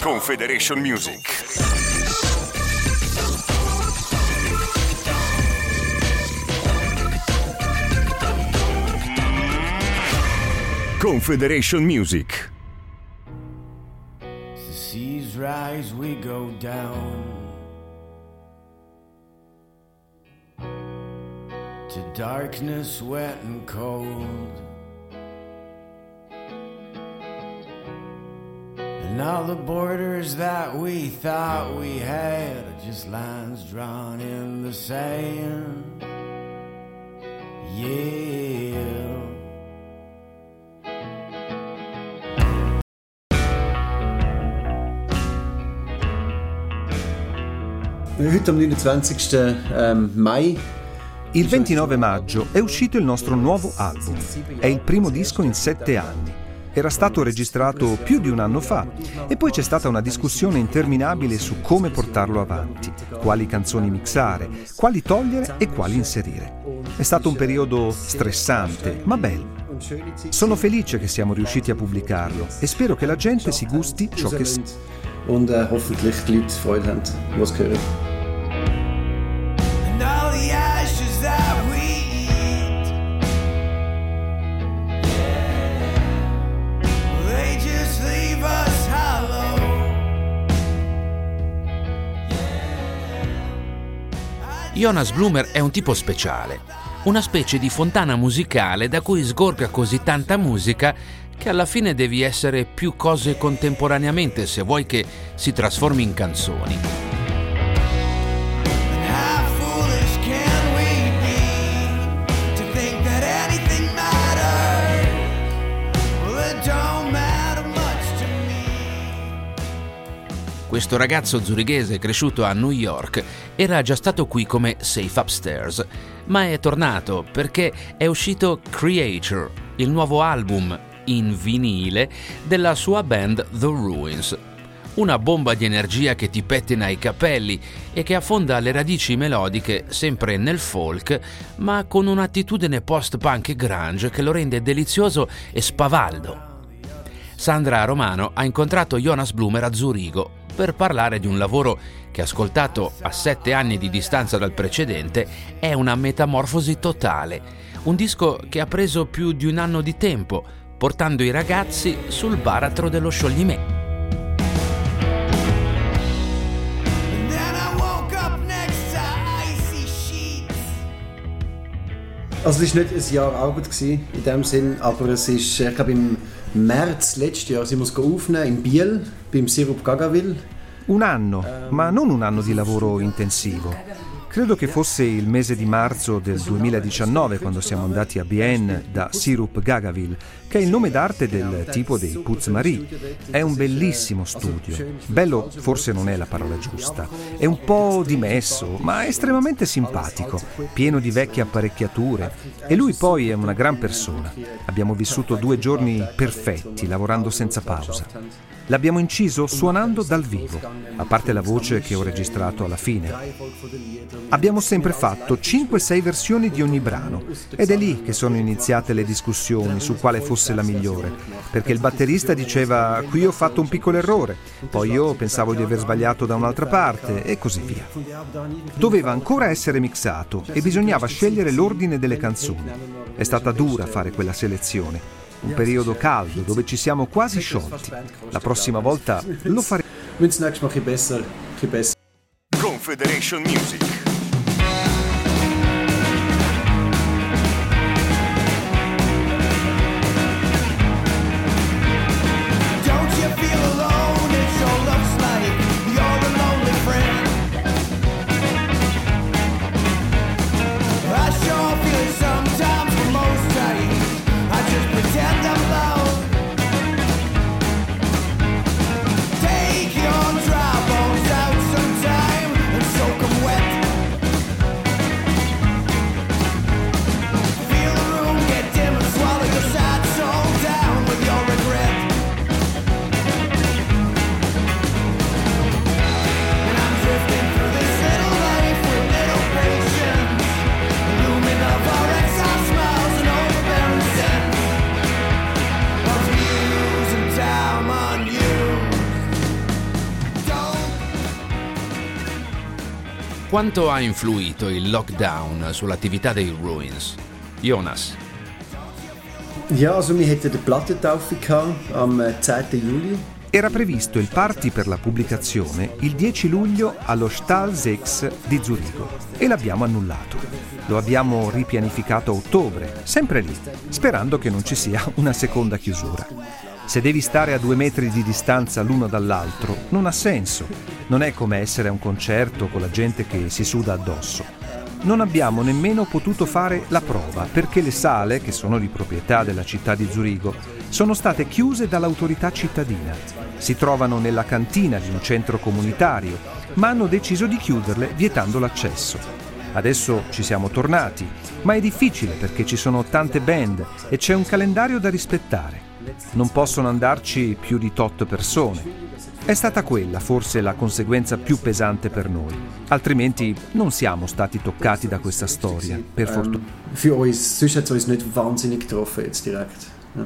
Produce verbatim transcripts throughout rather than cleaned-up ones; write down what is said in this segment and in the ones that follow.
Confederation Music. Confederation Music. The seas rise, we go down to darkness, wet and cold. And all the borders that we thought we had are just lines drawn in the sand. Yeah. Heute am neunundzwanzigsten Mai. Il ventinove maggio è uscito il nostro nuovo album. È il primo disco in sette anni. Era stato registrato più di un anno fa e poi c'è stata una discussione interminabile su come portarlo avanti, quali canzoni mixare, quali togliere e quali inserire. È stato un periodo stressante, ma bello. Sono felice che siamo riusciti a pubblicarlo e spero che la gente si gusti ciò che sa. Und äh, hoffentlich die Leute Freude haben, was sie hören. And all the ashes that we eat, they just leave us hollow. Jonas Blummer è un tipo speciale, una specie di fontana musicale da cui sgorga così tanta musica che alla fine devi essere più cose contemporaneamente se vuoi che si trasformi in canzoni. Questo ragazzo zurighese cresciuto a New York era già stato qui come Safe Upstairs, ma è tornato perché è uscito Creature, il nuovo album in vinile della sua band The Ruins. Una bomba di energia che ti pettina i capelli e che affonda le radici melodiche sempre nel folk, ma con un'attitudine post-punk e grunge che lo rende delizioso e spavaldo. Sandra Romano ha incontrato Jonas Blummer a Zurigo per parlare di un lavoro che, ascoltato a sette anni di distanza dal precedente, è una metamorfosi totale. Un disco che ha preso più di un anno di tempo, portando i ragazzi sul baratro dello scioglimento. Also es war nicht ein Jahr Arbeit in dem Sinn, aber es ist, ich glaube im März letztes Jahr sind wir es aufnehmen in Biel beim Sirup Gagaville. Un anno, ma non un anno di lavoro intensivo. Credo che fosse il mese di marzo del duemiladiciannove quando siamo andati a Bienne da Sirup Gagaville, che è il nome d'arte del tipo dei Puz Marie. È un bellissimo studio. Bello forse non è la parola giusta. È un po' dimesso, ma estremamente simpatico, pieno di vecchie apparecchiature. E lui poi è una gran persona. Abbiamo vissuto due giorni perfetti, lavorando senza pausa. L'abbiamo inciso suonando dal vivo, a parte la voce che ho registrato alla fine. Abbiamo sempre fatto cinque sei versioni di ogni brano ed è lì che sono iniziate le discussioni su quale fosse la migliore, perché il batterista diceva qui ho fatto un piccolo errore, poi io pensavo di aver sbagliato da un'altra parte e così via. Doveva ancora essere mixato e bisognava scegliere l'ordine delle canzoni. È stata dura fare quella selezione. Un periodo caldo dove ci siamo quasi sciolti. La prossima volta lo faremo. Confederation Music. Take your dry bones out sometime and soak 'em wet. Quanto ha influito il lockdown sull'attività dei Ruins? Jonas? Ja, also wir hätten die Plattentaufe gehabt am zehnten Juli. Era previsto il party per la pubblicazione il dieci luglio allo Stahl sechs di Zurigo e l'abbiamo annullato. Lo abbiamo ripianificato a ottobre, sempre lì, sperando che non ci sia una seconda chiusura. Se devi stare a due metri di distanza l'uno dall'altro, non ha senso. Non è come essere a un concerto con la gente che si suda addosso. Non abbiamo nemmeno potuto fare la prova perché le sale, che sono di proprietà della città di Zurigo, sono state chiuse dall'autorità cittadina. Si trovano nella cantina di un centro comunitario, ma hanno deciso di chiuderle vietando l'accesso. Adesso ci siamo tornati, ma è difficile perché ci sono tante band e c'è un calendario da rispettare. Non possono andarci più di tot persone. È stata quella forse la conseguenza più pesante per noi. Altrimenti non siamo stati toccati da questa storia, per fortuna. Ähm, für uns, sonst hat es uns nicht wahnsinnig getroffen jetzt direkt. Ja.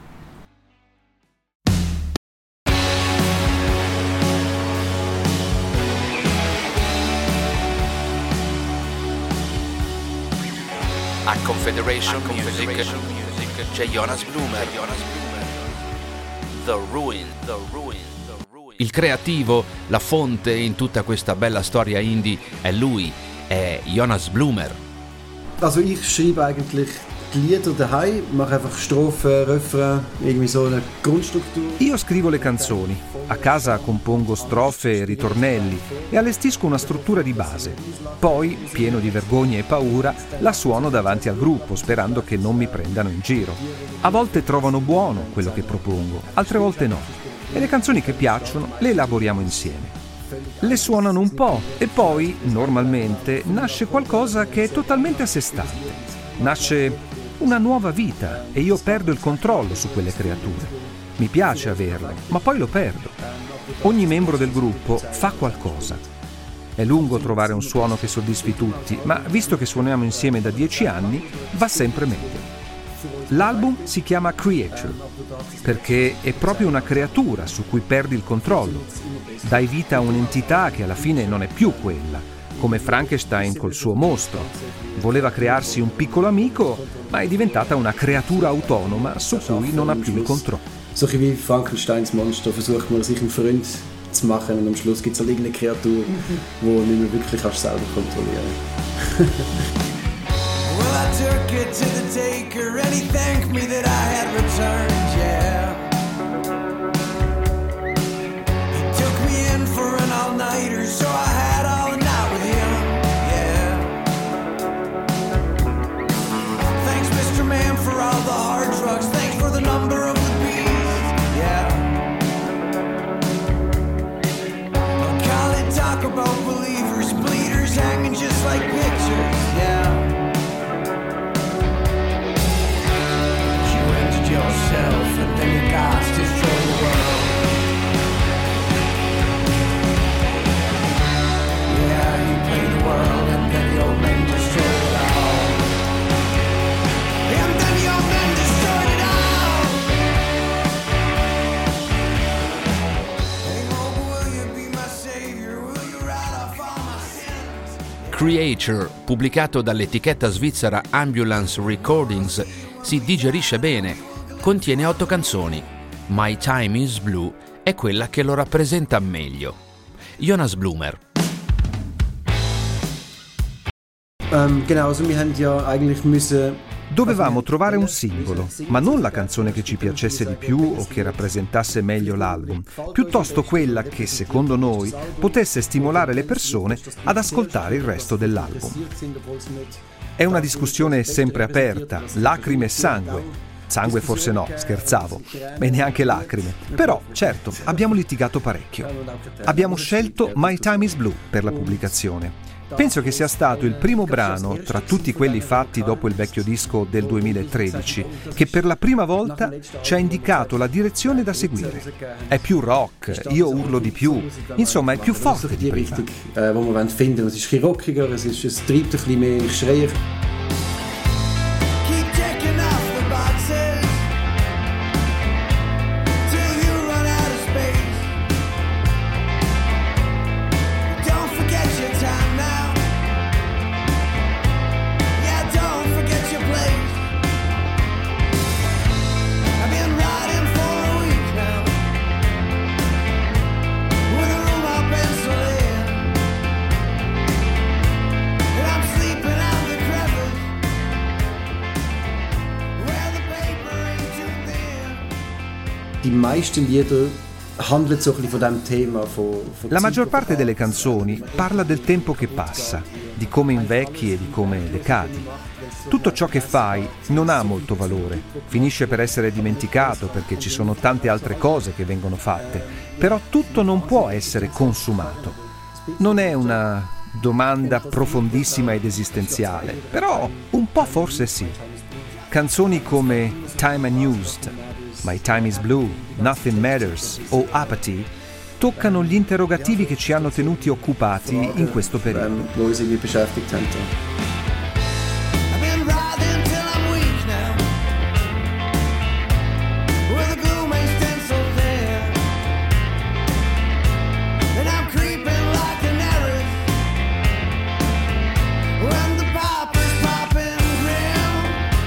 A Confederation, A Confederation Music, Music c'è Jonas Bloomer. Jonas Bloomer. The Ruin, The Ruin. Il creativo, la fonte in tutta questa bella storia indie è lui, è Jonas Bloomer. Also ich schreibe eigentlich die Lieder daheim, mache einfach Strophen, Refrain, irgendwie so eine Grundstruktur. Io scrivo le canzoni, a casa compongo strofe e ritornelli e allestisco una struttura di base. Poi, pieno di vergogna e paura, la suono davanti al gruppo, sperando che non mi prendano in giro. A volte trovano buono quello che propongo, altre volte no. E le canzoni che piacciono le elaboriamo insieme. Le suonano un po' e poi, normalmente, nasce qualcosa che è totalmente a sé stante. Nasce una nuova vita e io perdo il controllo su quelle creature. Mi piace averle, ma poi lo perdo. Ogni membro del gruppo fa qualcosa. È lungo trovare un suono che soddisfi tutti, ma visto che suoniamo insieme da dieci anni, va sempre meglio. L'album si chiama Creature perché è proprio una creatura su cui perdi il controllo. Dai vita a un'entità che alla fine non è più quella, come Frankenstein col suo mostro. Voleva crearsi un piccolo amico, ma è diventata una creatura autonoma su cui non ha più il controllo. So wie Frankensteins Monster versucht man sich einen Freund zu machen und am Schluss gibt es halt irgendeine Kreatur, die nicht mehr wirklich kannst selber kontrollieren. Well, I took it to the taker and he thanked me that I had returned, yeah. He took me in for an all-nighter, so I had all the night with him, yeah. Thanks, Mister Man, for all the hard drugs. Thanks for the number of the beast, yeah. I'll call it talk about believers, bleeders hanging just like pictures, yeah. Yourself and then your gods destroy the world. Yeah, you play the world and then your men destroy it all. And then your men destroyed it all. Hey, Mo, will you be my savior? Will you write off all my sins? Creature, pubblicato dall'etichetta svizzera Ambulance Recordings, si digerisce bene. Contiene otto canzoni. My Time is Blue è quella che lo rappresenta meglio. Jonas Bloomer. Um, genau, also wir haben ja eigentlich müssen... Dovevamo trovare un singolo, ma non la canzone che ci piacesse di più o che rappresentasse meglio l'album, piuttosto quella che, secondo noi, potesse stimolare le persone ad ascoltare il resto dell'album. È una discussione sempre aperta, lacrime e sangue. Sangue forse no, scherzavo, e neanche lacrime. Però, certo, abbiamo litigato parecchio. Abbiamo scelto My Time is Blue per la pubblicazione. Penso che sia stato il primo brano tra tutti quelli fatti dopo il vecchio disco del duemilatredici che per la prima volta ci ha indicato la direzione da seguire. È più rock, io urlo di più, insomma è più forte di prima. Äh, wo wir wollen finden, es ist ein bisschen rockiger, es, ist, es treibt ein bisschen mehr Schreier. Don't forget your time now. die meisten Lieder handelt so ein bisschen von dem Thema. Von, von La maggior parte delle canzoni parla del tempo che passa, di come invecchi e di come decadi. Tutto ciò che fai non ha molto valore, finisce per essere dimenticato perché ci sono tante altre cose che vengono fatte, però tutto non può essere consumato. Non è una domanda profondissima ed esistenziale, però un po' forse sì. Canzoni come Time Unused, My Time is Blue, Nothing Matters o Apathy toccano gli interrogativi che ci hanno tenuti occupati in questo periodo. Wo uns irgendwie beschäftigt haben. I've been riding till I'm weak now, with a gloom and stencil there, and I'm creeping like an arrow when the poppers popping grim,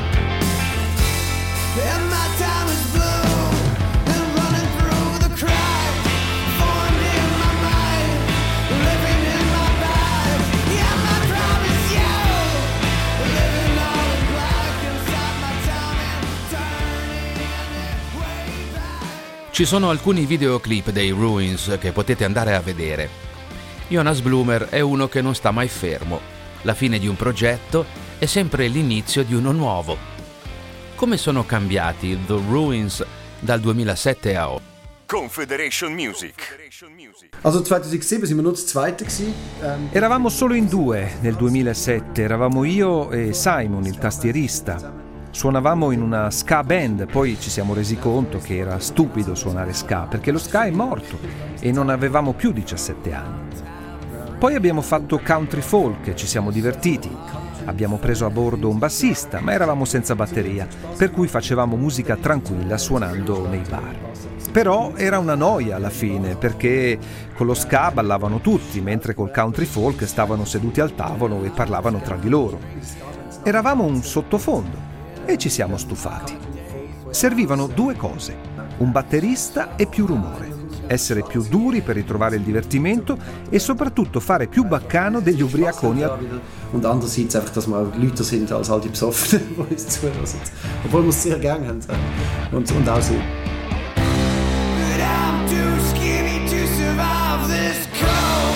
and my time is blue and running through the crowd, formed in my mind, living in my body. Yeah, my promise you, living all in black inside my time and turning it way back. Ci sono alcuni videoclip dei Ruins che potete andare a vedere. Jonas Blummer è uno che non sta mai fermo. La fine di un progetto è sempre l'inizio di uno nuovo. Come sono cambiati The Ruins dal duemilasette a oggi? Confederation Music. Also zweitausendsieben sind wir nur das Zweite gewesen. Ähm, Eravamo solo in due nel duemilasette, eravamo io e Simon, il tastierista. Suonavamo in una ska band, poi ci siamo resi conto che era stupido suonare ska, perché lo ska è morto e non avevamo più diciassette anni. Poi abbiamo fatto country folk e ci siamo divertiti. Abbiamo preso a bordo un bassista, ma eravamo senza batteria, per cui facevamo musica tranquilla suonando nei bar. Però era una noia alla fine, perché con lo ska ballavano tutti, mentre col country folk stavano seduti al tavolo e parlavano tra di loro. Eravamo un sottofondo e ci siamo stufati. Servivano due cose, un batterista e più rumore. Essere più duri per ritrovare il divertimento e soprattutto fare più baccano degli ubriaconi. Und andererseits einfach, dass wir auch Leute sind als all die Besoffenen, die uns zuhören. Obwohl wir es sehr gerne haben. Und, und auch so. But I'm too skinny to survive this cold.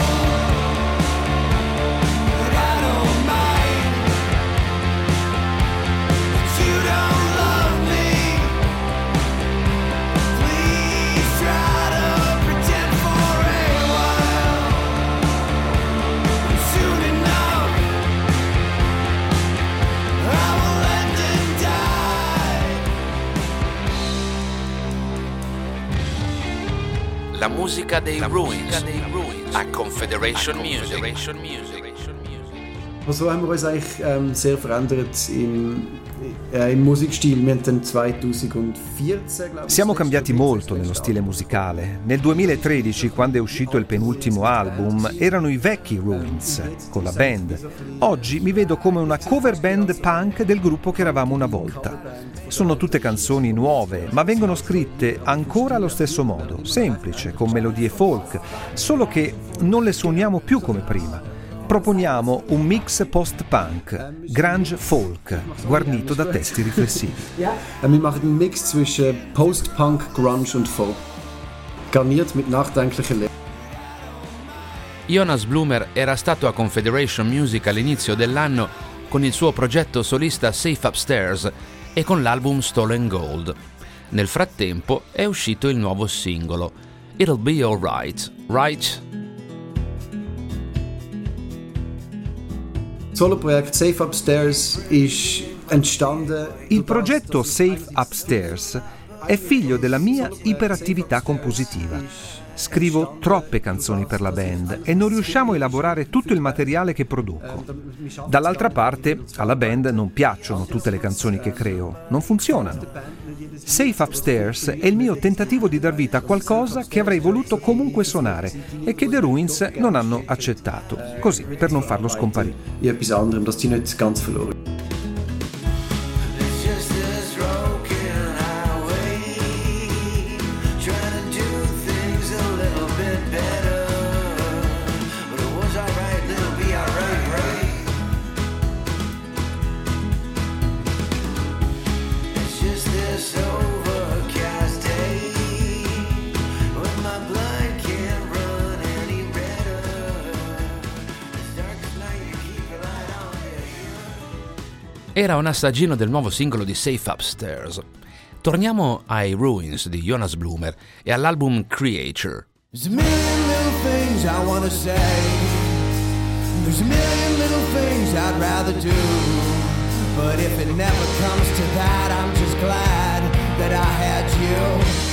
But I don't mind. But you don't love me. Please try to pretend for a while. Soon enough, I will end and die. La musica dei Ruins a Confederation Music. So haben wir uns eigentlich ähm, sehr verändert im, äh, im Musikstil. Wir haben dann zweitausendvierzehn, glaube ich. Siamo cambiati molto nello stile musicale. Nel duemilatredici, quando è uscito il penultimo album, erano i vecchi Ruins, con la band. Oggi mi vedo come una cover band punk del gruppo che eravamo una volta. Sono tutte canzoni nuove, ma vengono scritte ancora allo stesso modo, semplice, con melodie folk, solo che non le suoniamo più come prima. Proponiamo un mix post-punk, grunge folk, guarnito da testi riflessivi. Äh, wir machen einen Mix zwischen Post-Punk, Grunge und Folk. Garniert mit nachdenklichen Lehren. Jonas Blummer era stato a Confederation Music all'inizio dell'anno con il suo progetto solista Safe Upstairs e con l'album Stolen Gold. Nel frattempo è uscito il nuovo singolo, It'll Be Alright, Right? Das Soloprojekt Safe Upstairs ist entstanden. Il progetto Safe Upstairs è figlio della mia iperattività compositiva. Scrivo troppe canzoni per la band e non riusciamo a elaborare tutto il materiale che produco. Dall'altra parte, alla band non piacciono tutte le canzoni che creo, non funzionano. Safe Upstairs è il mio tentativo di dar vita a qualcosa che avrei voluto comunque suonare e che The Ruins non hanno accettato, così per non farlo scomparire. In etwas anderem, dass die nicht ganz verloren. It's just this broken highway, trying to do things a little bit better. But it was alright, it'll be alright, right? It's just this overcast day, Era un assaggino del nuovo singolo di Safe Upstairs. Torniamo ai Ruins di Jonas Blummer e all'album Creature. There's a million little things I wanna say. There's a million little things I'd rather do. But if it never comes to that, I'm just glad that I had you.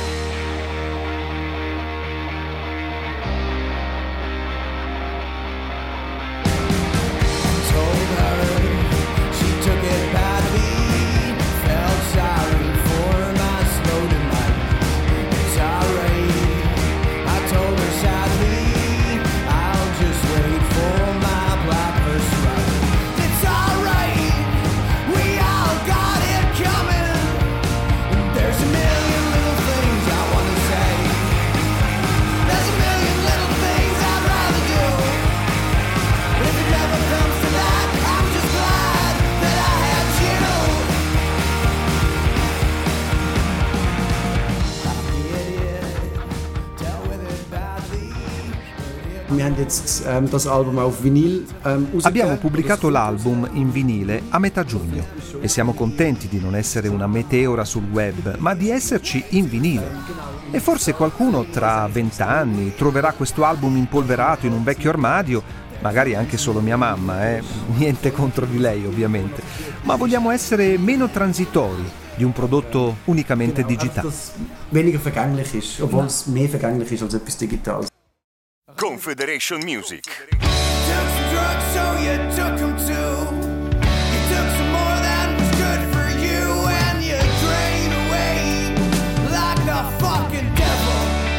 Das Album auf Vinyl, um, Abbiamo pubblicato l'album in vinile a metà giugno e siamo contenti di non essere una meteora sul web, ma di esserci in vinile. E forse qualcuno tra vent'anni troverà questo album impolverato in un vecchio armadio, magari anche solo mia mamma, eh? Niente contro di lei ovviamente, ma vogliamo essere meno transitori di un prodotto unicamente digitale. Weniger vergänglich ist, obwohl es mehr vergänglich ist als etwas Digitales. Confederation Music. Took some drugs, so you took them too. You took some more than was good for you, and you drained away like a fucking devil.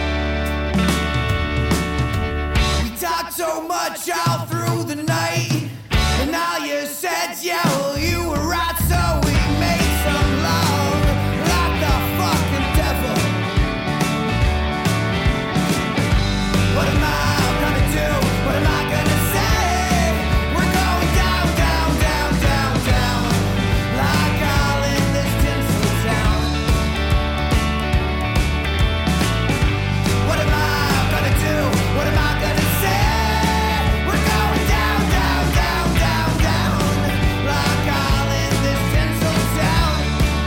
We talked so much all through the night, and now you said, yeah, well, you were right, so we made some love like a fucking devil. What am I? What am I gonna say? We're going down, down, down, down, down, like all in this tinsel town. What am I gonna do? What am I gonna say? We're going down, down, down, down, down, like all in this tinsel town.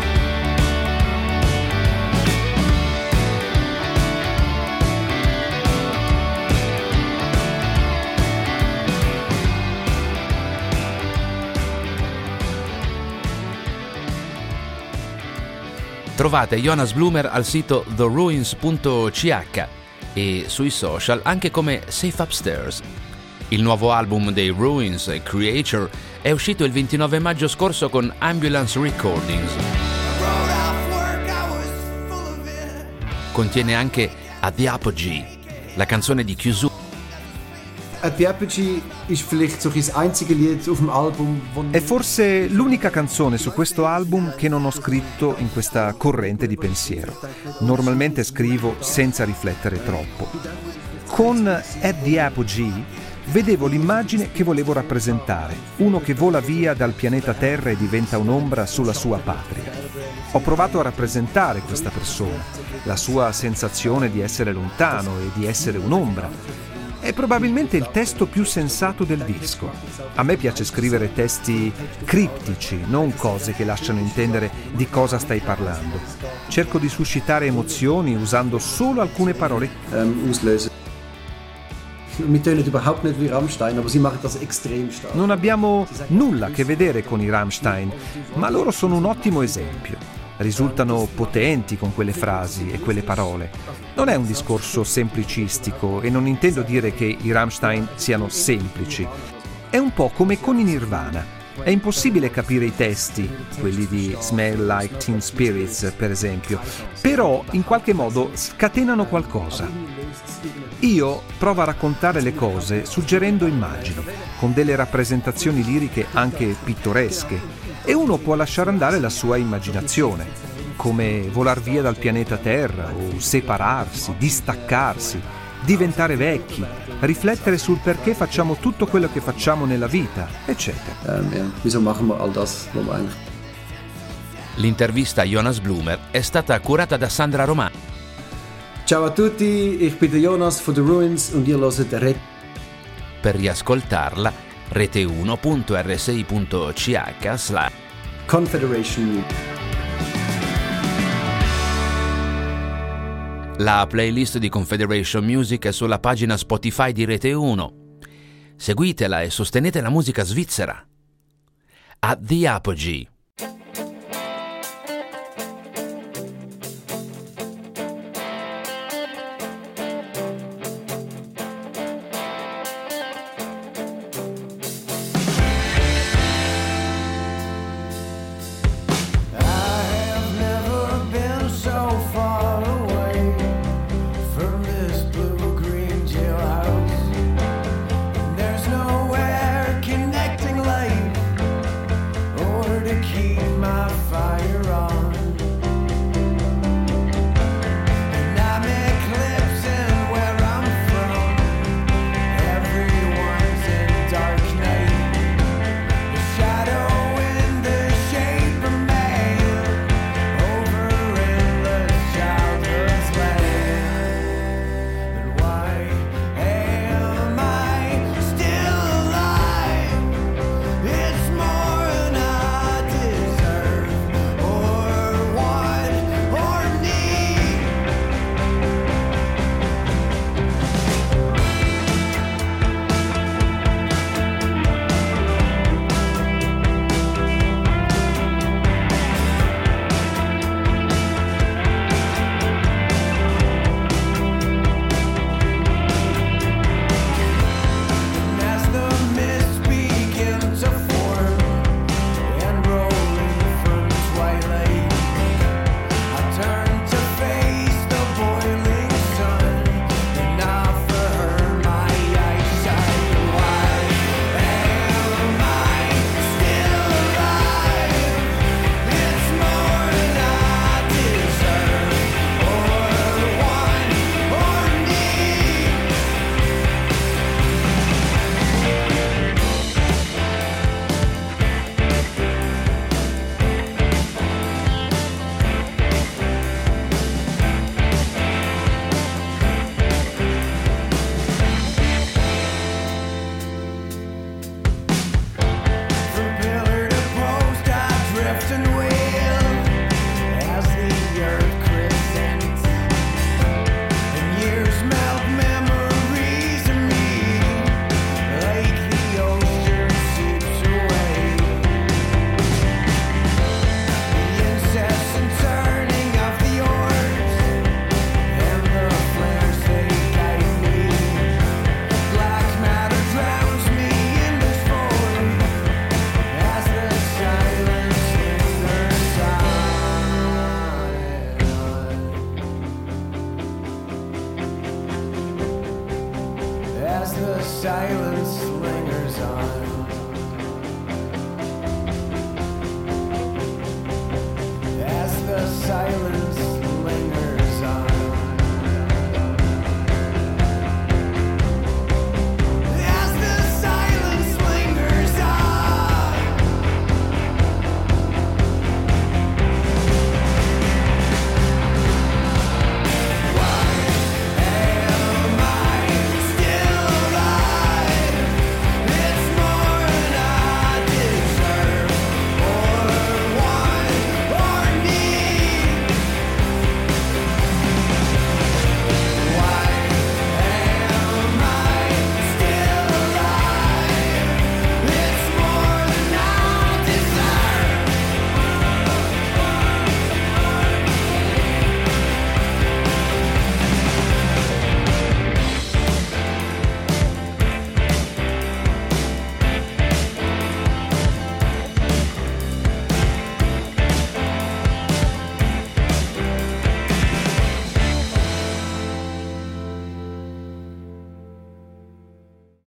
Trovate Jonas Blummer al sito the ruins punto c h e sui social anche come Safe Upstairs. Il nuovo album dei Ruins, Creature, è uscito il ventinove maggio scorso con Ambulance Recordings. Contiene anche A The Apogee, la canzone di chiusura. A The Apogee ist vielleicht so das einzige Lied auf dem Album. È forse l'unica canzone su questo album che non ho scritto in questa corrente di pensiero. Normalmente scrivo senza riflettere troppo. Con At The Apogee vedevo l'immagine che volevo rappresentare, uno che vola via dal pianeta Terra e diventa un'ombra sulla sua patria. Ho provato a rappresentare questa persona, la sua sensazione di essere lontano e di essere un'ombra. È probabilmente il testo più sensato del disco. A me piace scrivere testi criptici, non cose che lasciano intendere di cosa stai parlando. Cerco di suscitare emozioni usando solo alcune parole. Um, auslösen. Wir tönen überhaupt nicht wie Rammstein, aber sie machen das extrem stark. Non abbiamo nulla a che vedere con i Rammstein, ma loro sono un ottimo esempio. Risultano potenti con quelle frasi e quelle parole. Non è un discorso semplicistico e non intendo dire che i Rammstein siano semplici. È un po' come con i Nirvana. È impossibile capire i testi, quelli di Smell Like Teen Spirits per esempio, però in qualche modo scatenano qualcosa. Io provo a raccontare le cose suggerendo immagini, con delle rappresentazioni liriche anche pittoresche, e uno può lasciare andare la sua immaginazione, come volar via dal pianeta Terra o separarsi, distaccarsi, diventare vecchi, riflettere sul perché facciamo tutto quello che facciamo nella vita, eccetera. Um, ja. Wieso machen wir all das, was wir eigentlich... L'intervista a Jonas Blummer è stata curata da Sandra Romà. Ciao a tutti, ich bin der Jonas von The Ruins und ihr hört Red. Per riascoltarla rete uno punto erre sei punto c h slash Confederation. La playlist di Confederation Music è sulla pagina Spotify di Rete uno. Seguitela e sostenete la musica svizzera. At the Apogee.